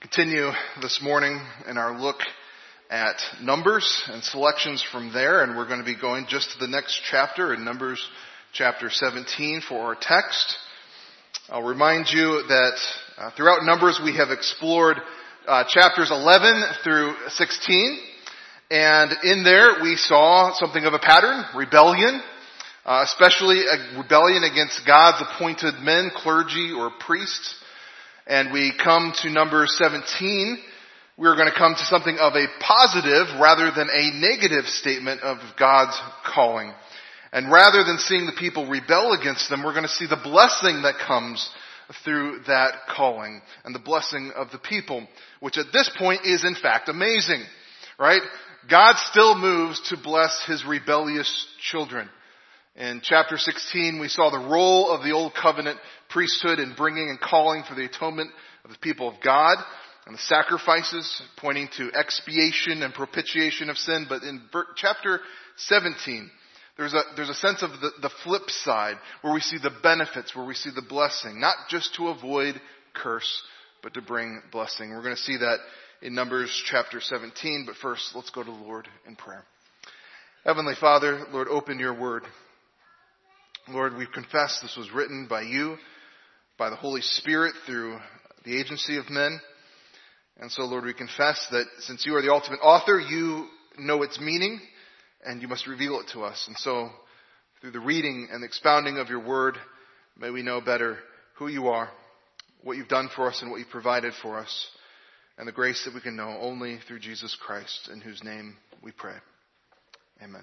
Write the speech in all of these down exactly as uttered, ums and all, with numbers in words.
Continue this morning in our look at Numbers and selections from there, and we're going to be going just to the next chapter in Numbers chapter seventeen for our text. I'll remind you that uh, throughout Numbers we have explored uh, chapters eleven through sixteen, and in there we saw something of a pattern, rebellion, uh, especially a rebellion against God's appointed men, clergy, or priests. And we come to Numbers seventeen, we're going to come to something of a positive rather than a negative statement of God's calling. And rather than seeing the people rebel against them, we're going to see the blessing that comes through that calling and the blessing of the people, which at this point is in fact amazing, right? God still moves to bless his rebellious children. In chapter sixteen, we saw the role of the Old Covenant priesthood in bringing and calling for the atonement of the people of God and the sacrifices pointing to expiation and propitiation of sin. But in chapter seventeen, there's a, there's a sense of the, the flip side where we see the benefits, where we see the blessing, not just to avoid curse, but to bring blessing. We're going to see that in Numbers chapter seventeen. But first, let's go to the Lord in prayer. Heavenly Father, Lord, open your word. Lord, we confess this was written by you, by the Holy Spirit through the agency of men. And so, Lord, we confess that since you are the ultimate author, you know its meaning and you must reveal it to us. And so, through the reading and the expounding of your word, may we know better who you are, what you've done for us and what you've provided for us, and the grace that we can know only through Jesus Christ, in whose name we pray. Amen.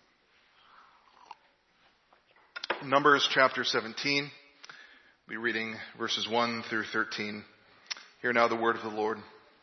Numbers chapter seventeen, we'll be reading verses one through thirteen. Hear now the word of the Lord.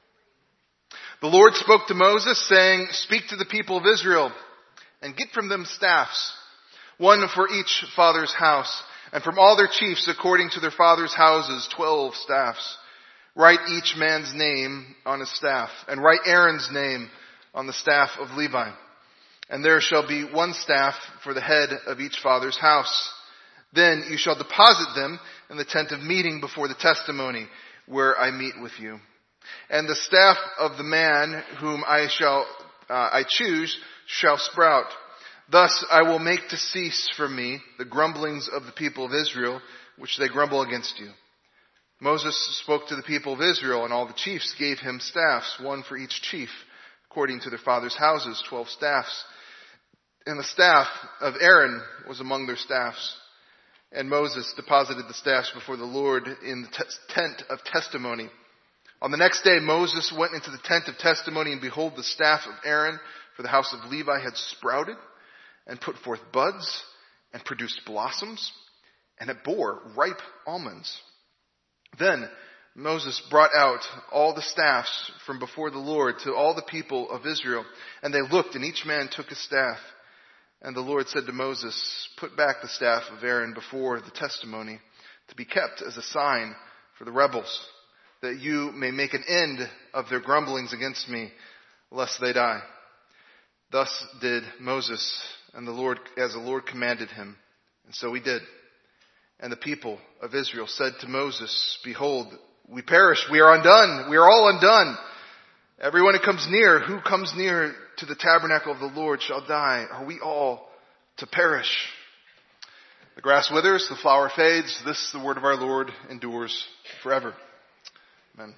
The Lord spoke to Moses, saying, "Speak to the people of Israel, and get from them staffs, one for each father's house, and from all their chiefs according to their father's houses, twelve staffs. Write each man's name on his staff, and write Aaron's name on the staff of Levi. And there shall be one staff for the head of each father's house. Then you shall deposit them in the tent of meeting before the testimony, where I meet with you. And the staff of the man whom I shall uh, I choose shall sprout. Thus I will make to cease from me the grumblings of the people of Israel, which they grumble against you." Moses spoke to the people of Israel, and all the chiefs gave him staffs, one for each chief, according to their father's houses, twelve staffs. And the staff of Aaron was among their staffs. And Moses deposited the staffs before the Lord in the te- tent of testimony. On the next day, Moses went into the tent of testimony, and behold, the staff of Aaron for the house of Levi had sprouted and put forth buds and produced blossoms, and it bore ripe almonds. Then Moses brought out all the staffs from before the Lord to all the people of Israel, and they looked, and each man took his staff. And the Lord said to Moses, "Put back the staff of Aaron before the testimony, to be kept as a sign for the rebels, that you may make an end of their grumblings against me, lest they die." Thus did Moses, and the Lord, as the Lord commanded him, and so he did. And the people of Israel said to Moses, "Behold, we perish, we are undone, we are all undone. Everyone who comes near, who comes near to the tabernacle of the Lord shall die. Are we all to perish?" The grass withers, the flower fades. This, the word of our Lord, endures forever. Amen.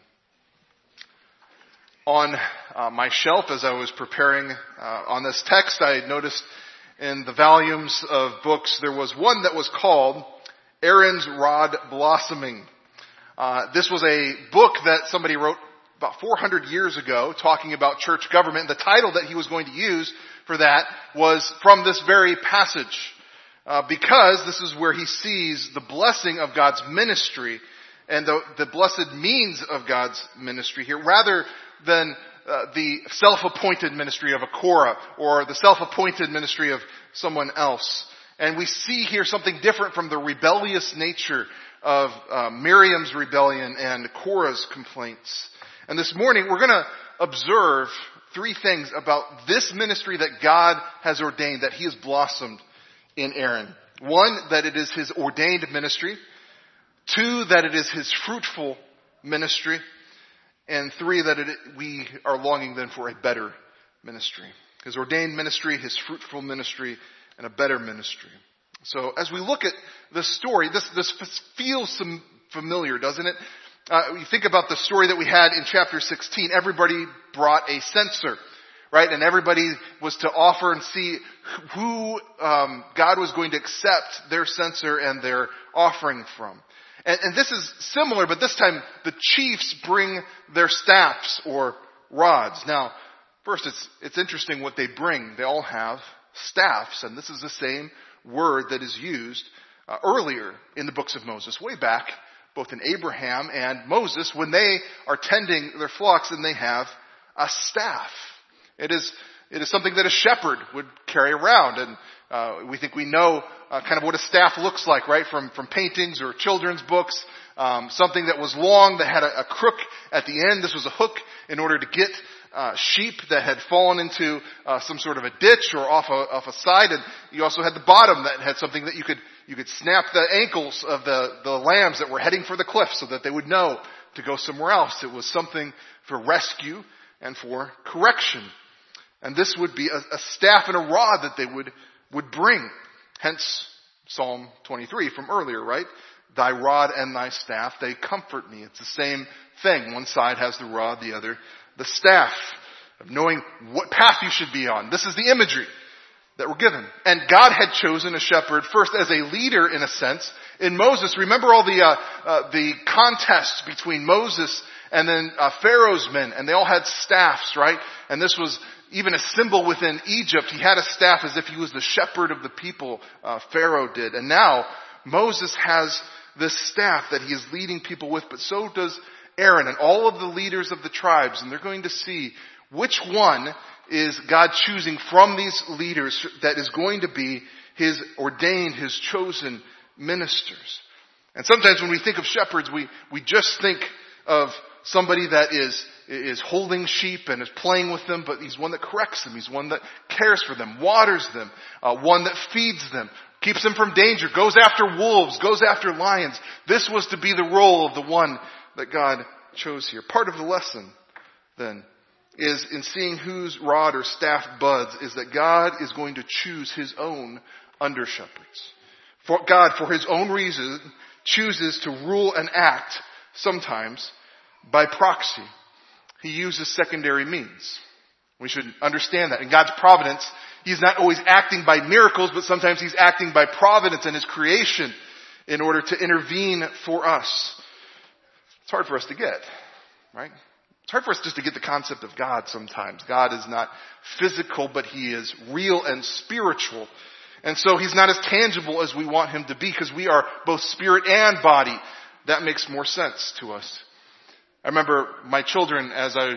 On uh, my shelf, as I was preparing uh, on this text, I noticed in the volumes of books, there was one that was called Aaron's Rod Blossoming. Uh, this was a book that somebody wrote about four hundred years ago, talking about church government. The title that he was going to use for that was from this very passage, uh, because this is where he sees the blessing of God's ministry and the, the blessed means of God's ministry here, rather than uh, the self-appointed ministry of a Korah or the self-appointed ministry of someone else. And we see here something different from the rebellious nature of uh, Miriam's rebellion and Korah's complaints. And this morning, we're going to observe three things about this ministry that God has ordained, that he has blossomed in Aaron. One, that it is his ordained ministry. Two, that it is his fruitful ministry. And three, that it, we are longing then for a better ministry. His ordained ministry, his fruitful ministry, and a better ministry. So as we look at this story, this, this feels some familiar, doesn't it? Uh, you think about the story that we had in chapter sixteen. Everybody brought a censer, right? And everybody was to offer and see who um, God was going to accept their censer and their offering from. And, and this is similar, but this time the chiefs bring their staffs or rods. Now, first, it's it's interesting what they bring. They all have staffs, and this is the same word that is used uh, earlier in the books of Moses, way back, both in Abraham and Moses, when they are tending their flocks and they have a staff. It is it is something that a shepherd would carry around, and uh, we think we know uh, kind of what a staff looks like, right? From from paintings or children's books, um, something that was long, that had a, a crook at the end. This was a hook in order to get uh, sheep that had fallen into uh, some sort of a ditch or off a off a side, and you also had the bottom that had something that you could you could snap the ankles of the the lambs that were heading for the cliff so that they would know to go somewhere else. It was something for rescue and for correction. And this would be a, a staff and a rod that they would, would bring. Hence Psalm twenty-three from earlier, right? Thy rod and thy staff, they comfort me. It's the same thing. One side has the rod, the other the staff. Of knowing what path you should be on. This is the imagery that we're given. And God had chosen a shepherd first as a leader in a sense. In Moses, remember all the uh, uh, the contests between Moses and then uh, Pharaoh's men, and they all had staffs, right? And this was even a symbol within Egypt. He had a staff as if he was the shepherd of the people, uh, Pharaoh did. And now Moses has this staff that he is leading people with, but so does Aaron and all of the leaders of the tribes. And they're going to see which one is God choosing from these leaders that is going to be his ordained, his chosen ministers. And sometimes when we think of shepherds, we, we just think of somebody that is is holding sheep and is playing with them, but he's one that corrects them. He's one that cares for them, waters them, uh, one that feeds them, keeps them from danger, goes after wolves, goes after lions. This was to be the role of the one that God chose here. Part of the lesson, then, is in seeing whose rod or staff buds, is that God is going to choose his own under-shepherds. For God, for his own reason, chooses to rule and act sometimes by proxy. He uses secondary means. We should understand that. In God's providence, he's not always acting by miracles, but sometimes he's acting by providence and his creation in order to intervene for us. It's hard for us to get, right? It's hard for us just to get the concept of God sometimes. God is not physical, but he is real and spiritual. And so he's not as tangible as we want him to be because we are both spirit and body. That makes more sense to us. I remember my children, as I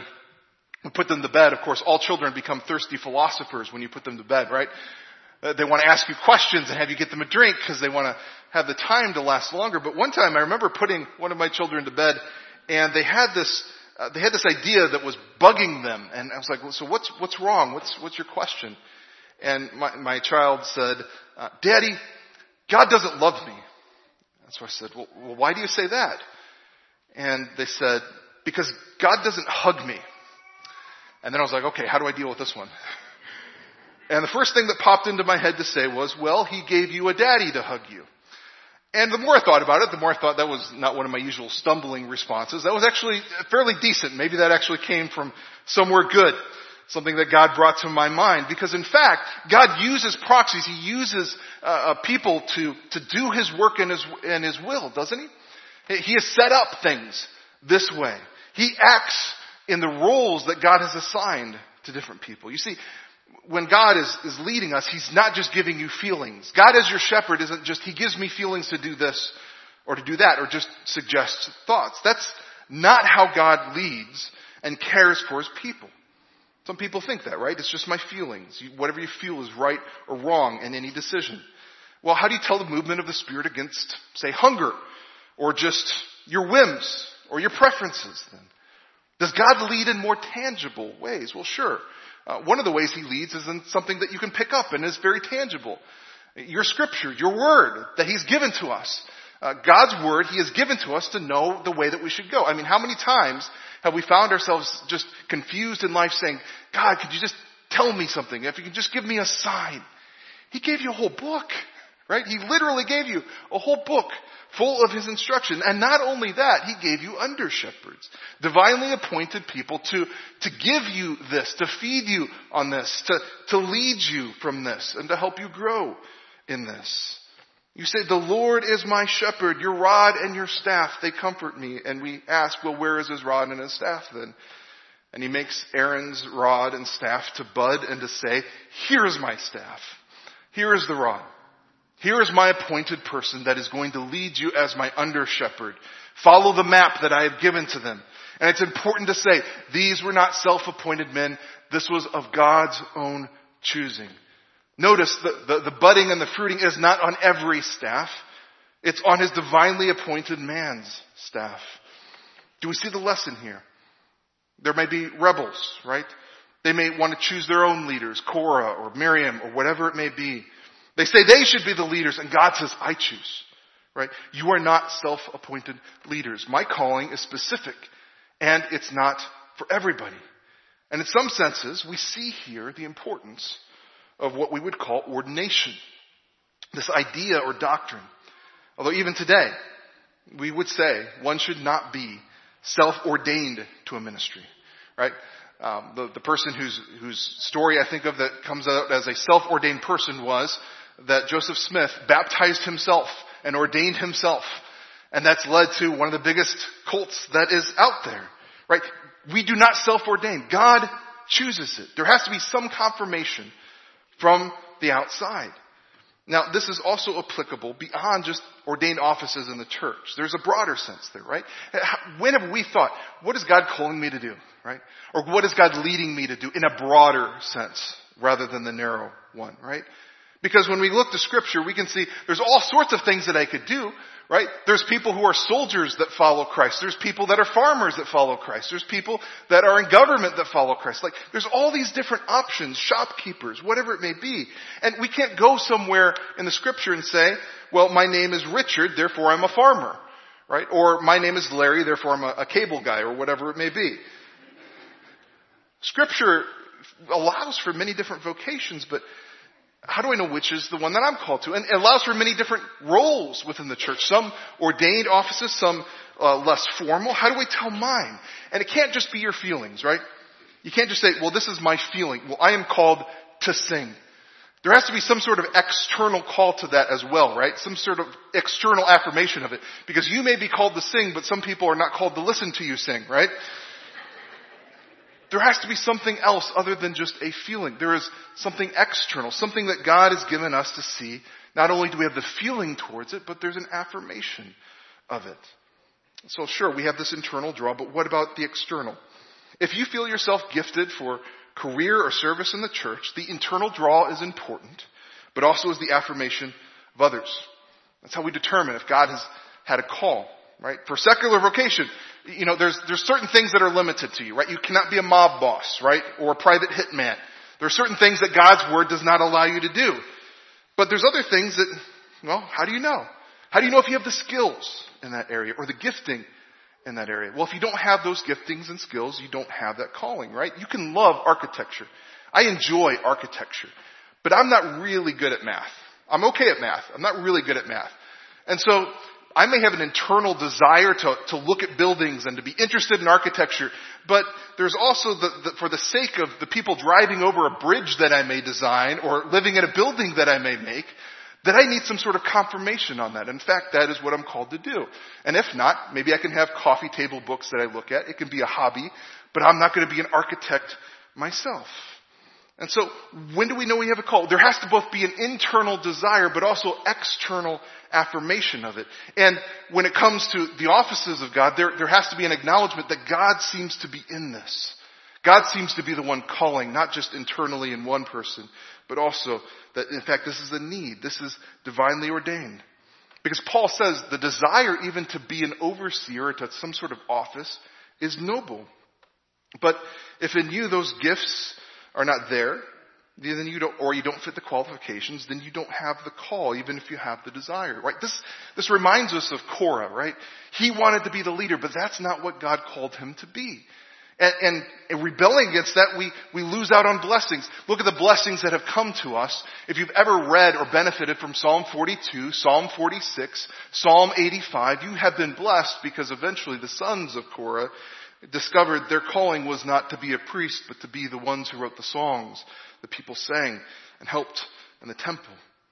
put them to bed, of course, all children become thirsty philosophers when you put them to bed, right? Uh, they want to ask you questions and have you get them a drink because they want to have the time to last longer. But one time I remember putting one of my children to bed and they had this, uh, they had this idea that was bugging them. And I was like, well, so what's, what's wrong? What's, what's your question? And my, my child said, uh, Daddy, God doesn't love me. And so I said, well, well, why do you say that? And they said, because God doesn't hug me. And then I was like, okay, how do I deal with this one? And the first thing that popped into my head to say was, well, he gave you a daddy to hug you. And the more I thought about it, the more I thought that was not one of my usual stumbling responses. That was actually fairly decent. Maybe that actually came from somewhere good. Something that God brought to my mind. Because in fact, God uses proxies. He uses uh, people to, to do his work in his, in his will, doesn't he? He has set up things this way. He acts in the roles that God has assigned to different people. You see, when God is, is leading us, he's not just giving you feelings. God as your shepherd isn't just, he gives me feelings to do this or to do that or just suggests thoughts. That's not how God leads and cares for his people. Some people think that, right? It's just my feelings. You, whatever you feel is right or wrong in any decision. Well, how do you tell the movement of the Spirit against, say, hunger? Or just your whims or your preferences then? Does God lead in more tangible ways? Well, sure. Uh, one of the ways he leads is in something that you can pick up and is very tangible. Your scripture, your word that he's given to us. Uh, God's word, he has given to us to know the way that we should go. I mean, how many times have we found ourselves just confused in life saying, God, could you just tell me something? If you can just give me a sign. He gave you a whole book, right? He literally gave you a whole book full of his instruction. And not only that, he gave you under shepherds, divinely appointed people to, to give you this, to feed you on this, to, to lead you from this, and to help you grow in this. You say, the Lord is my shepherd, your rod and your staff, they comfort me. And we ask, well, where is his rod and his staff then? And he makes Aaron's rod and staff to bud and to say, here is my staff. Here is the rod. Here is my appointed person that is going to lead you as my under shepherd. Follow the map that I have given to them. And it's important to say, these were not self-appointed men. This was of God's own choosing. Notice the, the, the budding and the fruiting is not on every staff. It's on his divinely appointed man's staff. Do we see the lesson here? There may be rebels, right? They may want to choose their own leaders, Korah or Miriam or whatever it may be. They say they should be the leaders, and God says, I choose, right? You are not self-appointed leaders. My calling is specific, and it's not for everybody. And in some senses, we see here the importance of what we would call ordination. This idea or doctrine. Although even today, we would say one should not be self-ordained to a ministry, right? Um, the, the person whose, whose story I think of that comes out as a self-ordained person was that Joseph Smith baptized himself and ordained himself. And that's led to one of the biggest cults that is out there, right? We do not self-ordain. God chooses it. There has to be some confirmation from the outside. Now, this is also applicable beyond just ordained offices in the church. There's a broader sense there, right? When have we thought, what is God calling me to do, right? Or what is God leading me to do in a broader sense rather than the narrow one, right? Because when we look to Scripture, we can see there's all sorts of things that I could do, right? There's people who are soldiers that follow Christ. There's people that are farmers that follow Christ. There's people that are in government that follow Christ. Like, there's all these different options, shopkeepers, whatever it may be. And we can't go somewhere in the Scripture and say, well, my name is Richard, therefore I'm a farmer, right? Or my name is Larry, therefore I'm a, a cable guy, or whatever it may be. Scripture allows for many different vocations, but how do I know which is the one that I'm called to? And it allows for many different roles within the church. Some ordained offices, some uh, less formal. How do I tell mine? And it can't just be your feelings, right? You can't just say, well, this is my feeling. Well, I am called to sing. There has to be some sort of external call to that as well, right? Some sort of external affirmation of it. Because you may be called to sing, but some people are not called to listen to you sing, right? There has to be something else other than just a feeling. There is something external, something that God has given us to see. Not only do we have the feeling towards it, but there's an affirmation of it. So sure, we have this internal draw, but what about the external? If you feel yourself gifted for career or service in the church, the internal draw is important, but also is the affirmation of others. That's how we determine if God has had a call, right? For secular vocation, you know, there's, there's certain things that are limited to you, right? You cannot be a mob boss, right? Or a private hitman. There are certain things that God's word does not allow you to do. But there's other things that, well, how do you know? How do you know if you have the skills in that area or the gifting in that area? Well, if you don't have those giftings and skills, you don't have that calling, right? You can love architecture. I enjoy architecture, but I'm not really good at math. I'm okay at math. I'm not really good at math. And so I may have an internal desire to, to look at buildings and to be interested in architecture, but there's also the, the, for the sake of the people driving over a bridge that I may design or living in a building that I may make, that I need some sort of confirmation on that. In fact, that is what I'm called to do. And if not, maybe I can have coffee table books that I look at. It can be a hobby, but I'm not going to be an architect myself. And so, when do we know we have a call? There has to both be an internal desire, but also external affirmation of it. And when it comes to the offices of God, there, there has to be an acknowledgement that God seems to be in this. God seems to be the one calling, not just internally in one person, but also that, in fact, this is a need. This is divinely ordained. Because Paul says the desire even to be an overseer, to some sort of office, is noble. But if in you those gifts are not there, then you don't, or you don't fit the qualifications, then you don't have the call, even if you have the desire, right? This, this reminds us of Korah, right? He wanted to be the leader, but that's not what God called him to be. And, and, and rebelling against that, we, we lose out on blessings. Look at the blessings that have come to us. If you've ever read or benefited from Psalm forty-two, Psalm forty-six, Psalm eighty-five, you have been blessed because eventually the sons of Korah discovered their calling was not to be a priest, but to be the ones who wrote the songs the people sang and helped in the temple.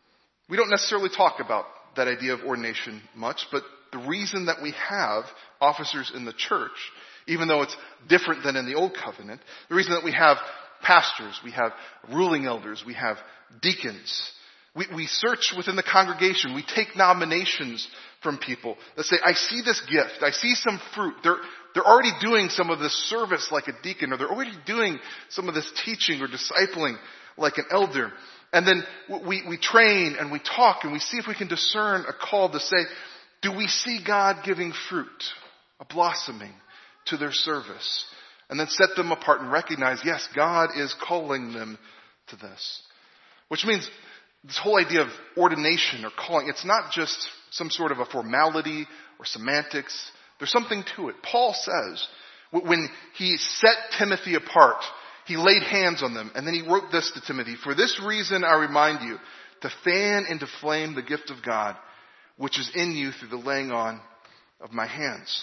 We don't necessarily talk about that idea of ordination much, but the reason that we have officers in the church, even though it's different than in the Old Covenant, the reason that we have pastors, we have ruling elders, we have deacons, we, we search within the congregation, we take nominations from people that say, I see this gift, I see some fruit. They're, they're already doing some of this service like a deacon, or they're already doing some of this teaching or discipling like an elder. And then we, we train and we talk and we see if we can discern a call to say, do we see God giving fruit, a blossoming to their service? And then set them apart and recognize, yes, God is calling them to this. Which means this whole idea of ordination or calling, it's not just some sort of a formality or semantics. There's something to it. Paul says, when he set Timothy apart, he laid hands on them, and then he wrote this to Timothy. For this reason I remind you, to fan into flame the gift of God, which is in you through the laying on of my hands.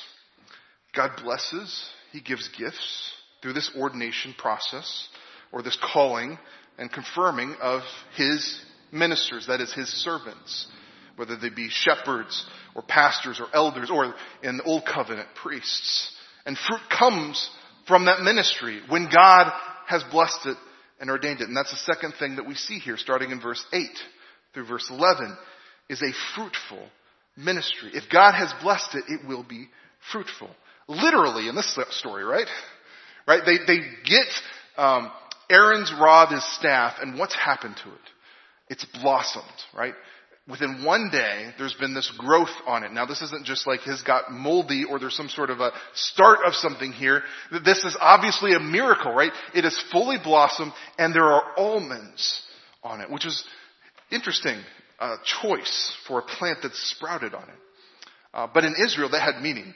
God blesses, he gives gifts through this ordination process, or this calling and confirming of his ministers, that is his servants, whether they be shepherds or pastors or elders or in the Old Covenant priests. And fruit comes from that ministry when God has blessed it and ordained it. And that's the second thing that we see here, starting in verse eight through verse eleven, is a fruitful ministry. If God has blessed it, it will be fruitful. Literally in this story, right? Right? They, they get um, Aaron's rod, his staff, and what's happened to it? It's blossomed, right? Within one day, there's been this growth on it. Now, this isn't just like it's got moldy or there's some sort of a start of something here. This is obviously a miracle, right? It is fully blossomed and there are almonds on it, which is interesting uh, choice for a plant that's sprouted on it. Uh, but in Israel, that had meaning.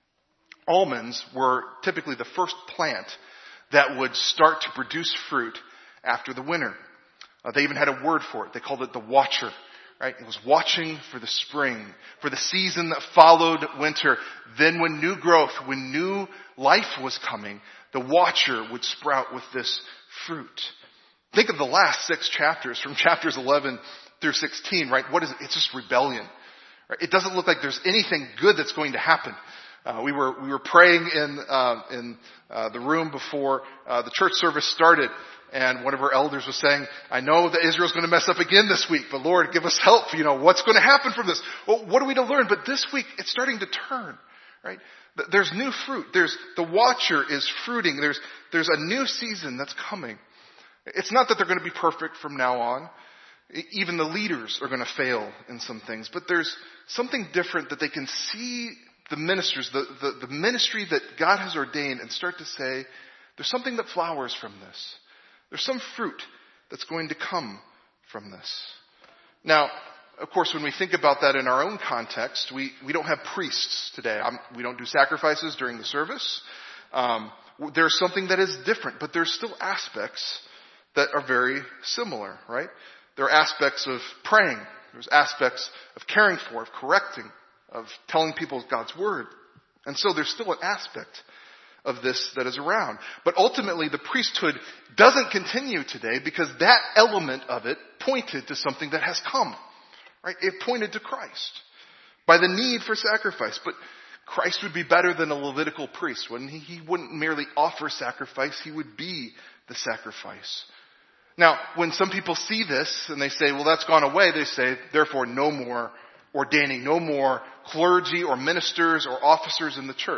Almonds were typically the first plant that would start to produce fruit after the winter. Uh, they even had a word for it. They called it the watcher. Right? It was watching for the spring, for the season that followed winter. Then when new growth, when new life was coming, the watcher would sprout with this fruit. Think of the last six chapters, from chapters eleven through sixteen, right? What is it? It's just rebellion. Right? It doesn't look like there's anything good that's going to happen. Uh, we were we were praying in uh, in uh, the room before uh, the church service started. And one of our elders was saying, I know that Israel's going to mess up again this week, but Lord, give us help. You know, what's going to happen from this? Well, what are we to learn? But this week, it's starting to turn, right? There's new fruit. There's, the watcher is fruiting. There's, there's a new season that's coming. It's not that they're going to be perfect from now on. Even the leaders are going to fail in some things, but there's something different that they can see the ministers, the, the, the ministry that God has ordained, and start to say, there's something that flowers from this. There's some fruit that's going to come from this. Now, of course, when we think about that in our own context, we, we don't have priests today. I'm, we don't do sacrifices during the service. Um, there's something that is different, but there's still aspects that are very similar, right? There are aspects of praying. There's aspects of caring for, of correcting, of telling people God's word. And so there's still an aspect of this that is around. But ultimately, the priesthood doesn't continue today because that element of it pointed to something that has come. Right? It pointed to Christ by the need for sacrifice. But Christ would be better than a Levitical priest, wouldn't he? He wouldn't merely offer sacrifice. He would be the sacrifice. Now, when some people see this and they say, well, that's gone away, they say, therefore, no more ordaining, no more clergy or ministers or officers in the church.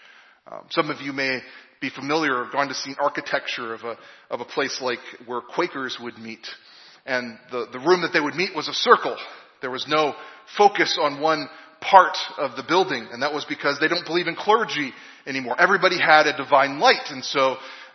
Um, some of you may be familiar or gone to see architecture of a of a place like where Quakers would meet. And the, the room that they would meet was a circle. There was no focus on one part of the building. And that was because they don't believe in clergy anymore. Everybody had a divine light. And so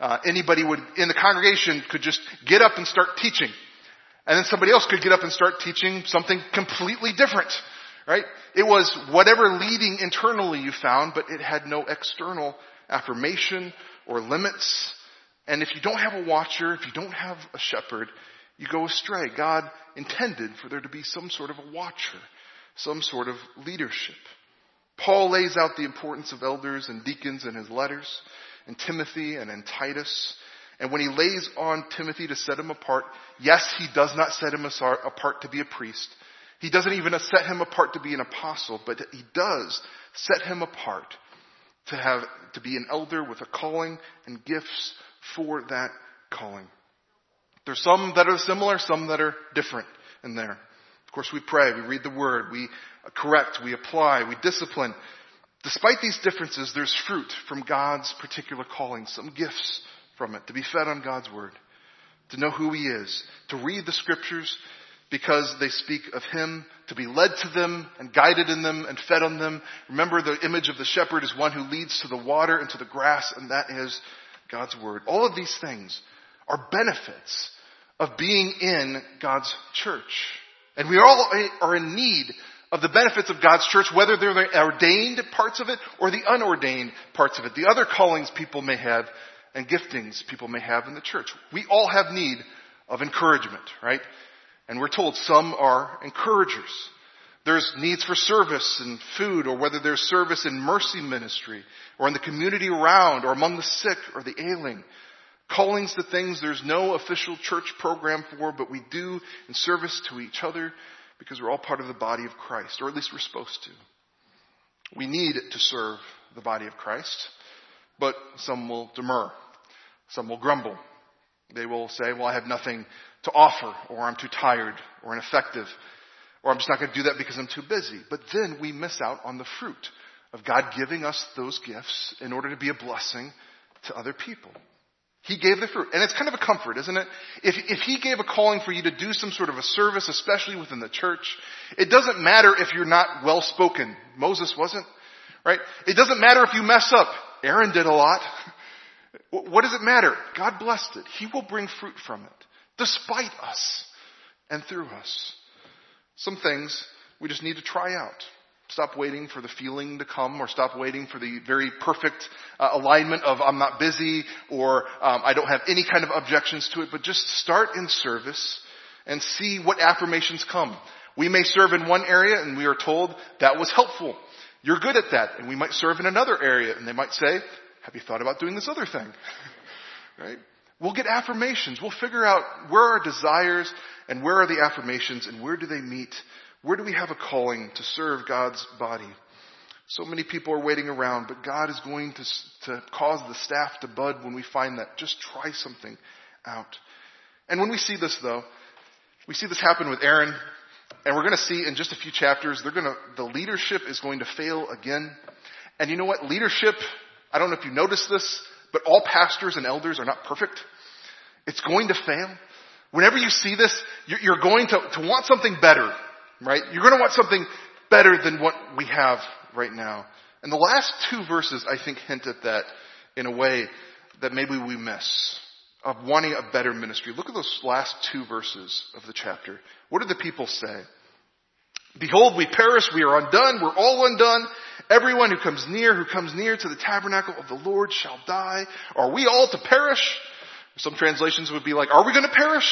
uh, anybody would in the congregation could just get up and start teaching. And then somebody else could get up and start teaching something completely different, right? It was whatever leading internally you found, but it had no external affirmation or limits. And if you don't have a watcher, if you don't have a shepherd, you go astray. God intended for there to be some sort of a watcher, some sort of leadership. Paul lays out the importance of elders and deacons in his letters, in Timothy and in Titus. And when he lays on Timothy to set him apart, yes, he does not set him apart to be a priest. He doesn't even set him apart to be an apostle, but he does set him apart to have, to be an elder with a calling and gifts for that calling. There's some that are similar, some that are different in there. Of course, we pray, we read the word, we correct, we apply, we discipline. Despite these differences, there's fruit from God's particular calling, some gifts from it, to be fed on God's word, to know who he is, to read the scriptures because they speak of him, to be led to them and guided in them and fed on them. Remember, the image of the shepherd is one who leads to the water and to the grass, and that is God's word. All of these things are benefits of being in God's church. And we all are in need of the benefits of God's church, whether they're the ordained parts of it or the unordained parts of it, the other callings people may have and giftings people may have in the church. We all have need of encouragement, right? And we're told some are encouragers. There's needs for service and food, or whether there's service in mercy ministry or in the community around or among the sick or the ailing. Callings to things there's no official church program for, but we do in service to each other because we're all part of the body of Christ, or at least we're supposed to. We need to serve the body of Christ, but some will demur. Some will grumble. They will say, well, I have nothing to offer, or I'm too tired, or ineffective, or I'm just not going to do that because I'm too busy. But then we miss out on the fruit of God giving us those gifts in order to be a blessing to other people. He gave the fruit. And it's kind of a comfort, isn't it? If, if he gave a calling for you to do some sort of a service, especially within the church, it doesn't matter if you're not well-spoken. Moses wasn't, right? It doesn't matter if you mess up. Aaron did a lot. What does it matter? God blessed it. He will bring fruit from it, despite us and through us. Some things we just need to try out. Stop waiting for the feeling to come, or stop waiting for the very perfect uh, alignment of I'm not busy, or um, I don't have any kind of objections to it, but just start in service and see what affirmations come. We may serve in one area and we are told that was helpful. You're good at that. And we might serve in another area and they might say, have you thought about doing this other thing? Right? We'll get affirmations. We'll figure out where are our desires and where are the affirmations and where do they meet? Where do we have a calling to serve God's body? So many people are waiting around, but God is going to, to cause the staff to bud when we find that. Just try something out. And when we see this, though, we see this happen with Aaron, and we're going to see in just a few chapters, they're going to, the leadership is going to fail again. And you know what? Leadership, I don't know if you noticed this, but all pastors and elders are not perfect. It's going to fail. Whenever you see this, you're going to, to want something better, right? You're going to want something better than what we have right now. And the last two verses, I think, hint at that in a way that maybe we miss, of wanting a better ministry. Look at those last two verses of the chapter. What do the people say? Behold, we perish, we are undone, we're all undone. Everyone who comes near, who comes near to the tabernacle of the Lord shall die. Are we all to perish? Some translations would be like, are we going to perish?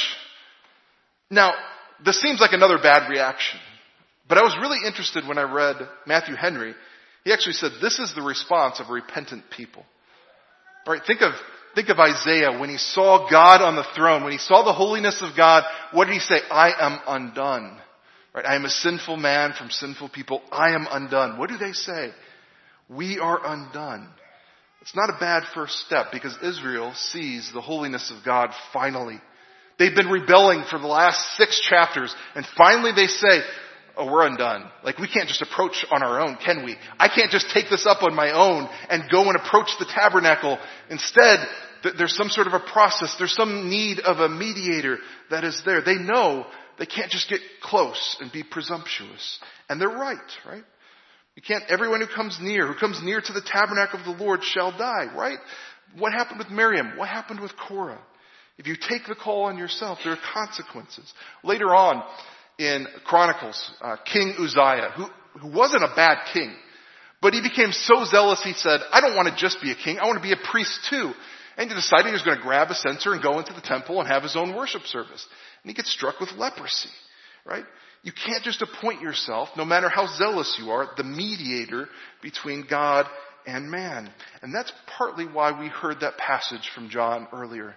Now, this seems like another bad reaction. But I was really interested when I read Matthew Henry. He actually said this is the response of a repentant people. All right, think of think of Isaiah when he saw God on the throne, when he saw the holiness of God. What did he say? I am undone. Right? I am a sinful man from sinful people. I am undone. What do they say? We are undone. It's not a bad first step because Israel sees the holiness of God finally. They've been rebelling for the last six chapters, and finally they say, oh, we're undone. Like, we can't just approach on our own, can we? I can't just take this up on my own and go and approach the tabernacle. Instead, th- there's some sort of a process. There's some need of a mediator that is there. They know they can't just get close and be presumptuous. And they're right, right? You can't, everyone who comes near, who comes near to the tabernacle of the Lord shall die, right? What happened with Miriam? What happened with Korah? If you take the call on yourself, there are consequences. Later on in Chronicles, uh, King Uzziah, who, who wasn't a bad king, but he became so zealous he said, I don't want to just be a king, I want to be a priest too. And he decided he was going to grab a censer and go into the temple and have his own worship service. And he gets struck with leprosy, right? You can't just appoint yourself, no matter how zealous you are, the mediator between God and man. And that's partly why we heard that passage from John earlier.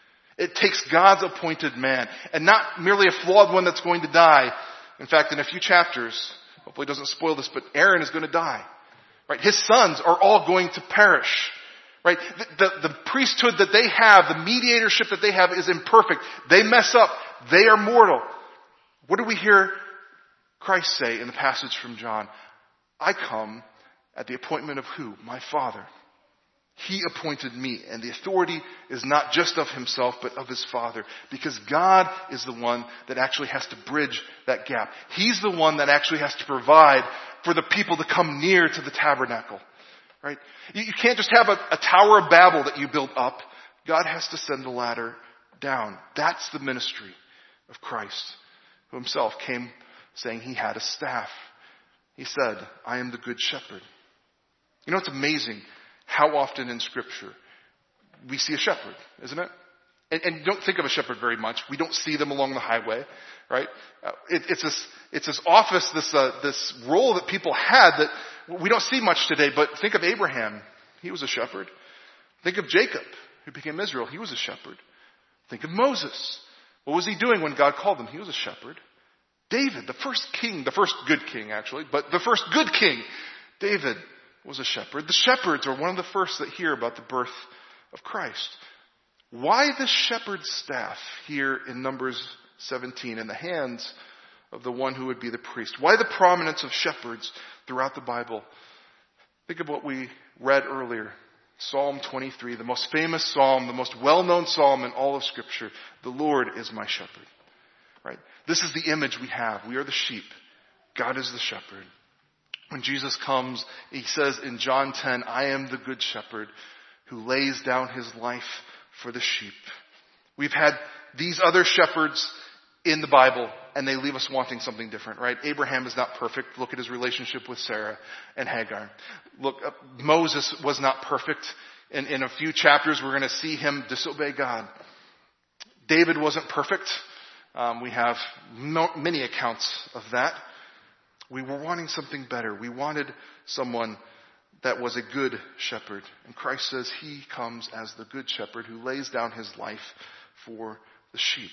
It takes God's appointed man, and not merely a flawed one that's going to die. In fact, in a few chapters, hopefully it doesn't spoil this, but Aaron is going to die. Right? His sons are all going to perish. Right? The, the, the priesthood that they have, the mediatorship that they have is imperfect. They mess up. They are mortal. What do we hear Christ say in the passage from John? I come at the appointment of who? My Father. He appointed me, and the authority is not just of himself, but of his Father. Because God is the one that actually has to bridge that gap. He's the one that actually has to provide for the people to come near to the tabernacle. Right? You, you can't just have a, a Tower of Babel that you build up. God has to send the ladder down. That's the ministry of Christ, who himself came saying he had a staff. He said, I am the good shepherd. You know, it's amazing how often in Scripture we see a shepherd, isn't it? And, and you don't think of a shepherd very much. We don't see them along the highway, right? Uh, it, it's this, it's this office, this, uh, this role that people had that we don't see much today. But think of Abraham. He was a shepherd. Think of Jacob, who became Israel. He was a shepherd. Think of Moses. What was he doing when God called him? He was a shepherd. David, the first king, the first good king actually, but the first good king, David was a shepherd. The shepherds are one of the first that hear about the birth of Christ. Why the shepherd's staff here in Numbers seventeen in the hands of the one who would be the priest? Why the prominence of shepherds throughout the Bible? Think of what we read earlier. Psalm twenty-three, the most famous psalm, the most well-known psalm in all of Scripture. The Lord is my shepherd. Right? This is the image we have. We are the sheep. God is the shepherd. When Jesus comes, he says in John ten, I am the good shepherd who lays down his life for the sheep. We've had these other shepherds in the Bible, and they leave us wanting something different, right? Abraham is not perfect. Look at his relationship with Sarah and Hagar. Look, uh, Moses was not perfect. In, in a few chapters, we're going to see him disobey God. David wasn't perfect. Um, we have no, many accounts of that. We were wanting something better. We wanted someone that was a good shepherd. And Christ says he comes as the good shepherd who lays down his life for the sheep.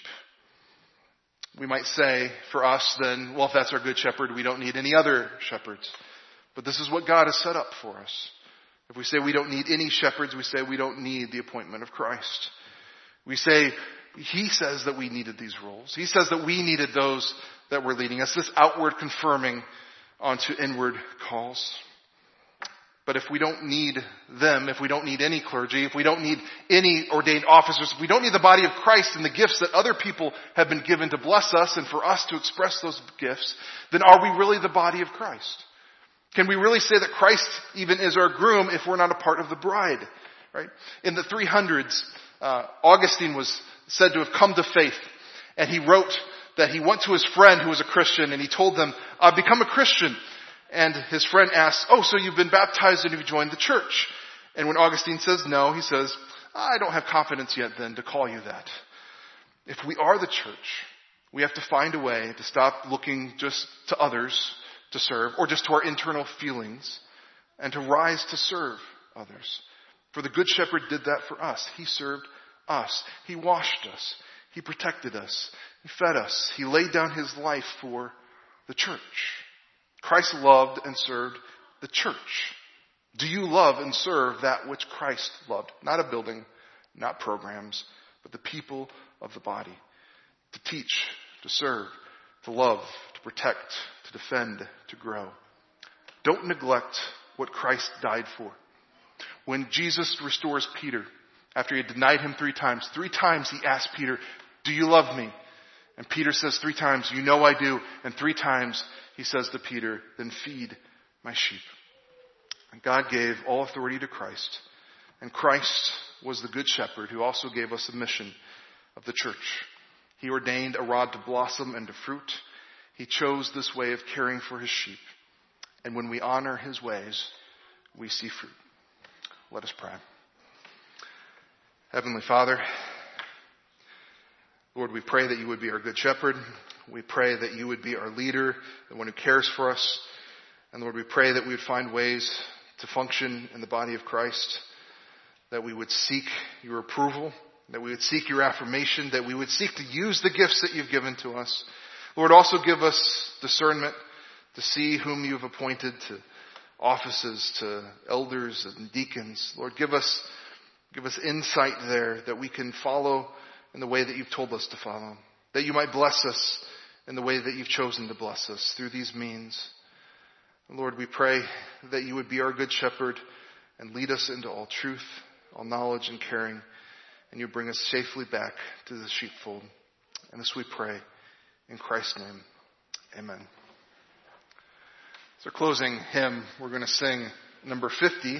We might say for us then, well, if that's our good shepherd, we don't need any other shepherds. But this is what God has set up for us. If we say we don't need any shepherds, we say we don't need the appointment of Christ. We say, he says that we needed these roles. He says that we needed those that were leading us. This outward confirming onto inward calls. But if we don't need them, if we don't need any clergy, if we don't need any ordained officers, if we don't need the body of Christ and the gifts that other people have been given to bless us and for us to express those gifts, then are we really the body of Christ? Can we really say that Christ even is our groom if we're not a part of the bride? Right? In the three hundreds, uh, Augustine was said to have come to faith, and he wrote that he went to his friend who was a Christian and he told them, I've become a Christian. And his friend asks, oh, so you've been baptized and you've joined the church. And when Augustine says no, he says, I don't have confidence yet then to call you that. If we are the church, we have to find a way to stop looking just to others to serve or just to our internal feelings and to rise to serve others. For the Good Shepherd did that for us. He served us. He washed us. He protected us. He fed us. He laid down his life for the church. Christ loved and served the church. Do you love and serve that which Christ loved? Not a building, not programs, but the people of the body. To teach, to serve, to love, to protect, to defend, to grow. Don't neglect what Christ died for. When Jesus restores Peter, after he had denied him three times, three times he asked Peter, do you love me? And Peter says three times, you know I do. And three times he says to Peter, then feed my sheep. And God gave all authority to Christ. And Christ was the Good Shepherd who also gave us a mission of the church. He ordained a rod to blossom and to fruit. He chose this way of caring for his sheep. And when we honor his ways, we see fruit. Let us pray. Heavenly Father, Lord, we pray that you would be our Good Shepherd. We pray that you would be our leader, the one who cares for us. And Lord, we pray that we would find ways to function in the body of Christ, that we would seek your approval, that we would seek your affirmation, that we would seek to use the gifts that you've given to us. Lord, also give us discernment to see whom you have appointed to offices, to elders and deacons. Lord, give us, give us insight there that we can follow in the way that you've told us to follow, that you might bless us in the way that you've chosen to bless us through these means. Lord, we pray that you would be our Good Shepherd and lead us into all truth, all knowledge and caring, and you bring us safely back to the sheepfold. And this we pray in Christ's name. Amen. So, closing hymn, we're going to sing number fifty.